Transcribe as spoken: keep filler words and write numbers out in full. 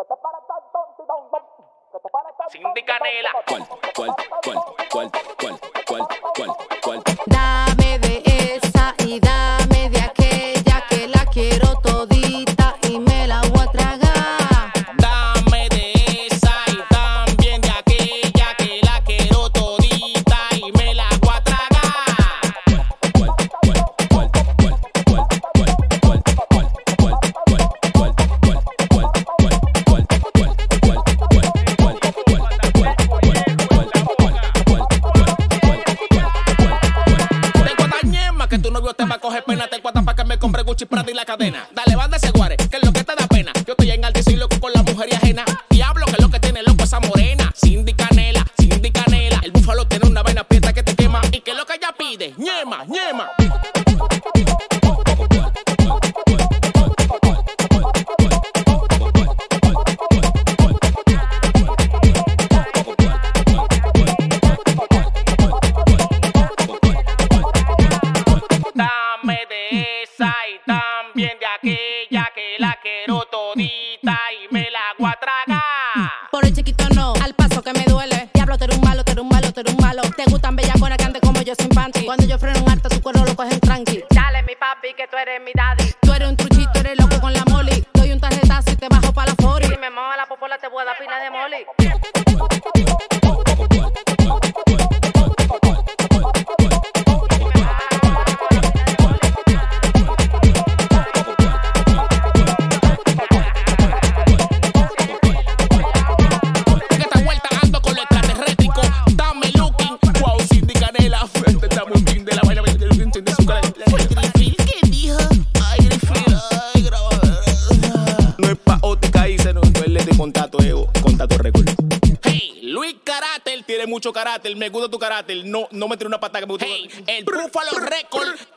Cindy Canela. ¿Cuál, cuál, cuál, cuál, cuál, cuál, cuál, cuál? Dame de esa y dame de aquella que la quiero todita y me la voy a tragar. Dame de esa y también de aquella que la quiero todita y me la voy a tragar. ¿Cuál, cuál, cuál, cuál, cuál, cuál, cuál, cuál, cuál, cuál, cuál, cuál, cuál, cuál, Tengo esta ñema que tu novio te va a coger pena. Te cuata pa' que me compre Gucci, Prada y la cadena. Dale, banda ese guare, que es lo que te da pena. Yo estoy en alto y soy loco con la mujer y ajena. Diablo, que es lo que tiene loco esa morena. Cindy Canela, Cindy Canela. El búfalo tiene una vaina prieta que te quema. ¿Y qué es lo que ella pide? Ñema, ñema. Dame de esa y también de aquella que la quiero todita y me la voy a tragar. Por el chiquito no, al paso que me duele. Diablo, tú eres un malo, tú eres un malo, tú eres un malo. Te gustan bellaconas que andes como yo sin panty. Cuando yo freno un harto, tu cuerpo lo cogen tranqui. Dale, mi papi, que tú eres mi daddy. Tú eres un truchito, eres loco con la moli. Doy un tarjetazo y te bajo pa' la fori. Si me muevo la popola, te voy a dar pila de moli. Mucho carácter, me gusta tu carácter, no, no me tire una patada que me gusta. Hey, el Búfalo Record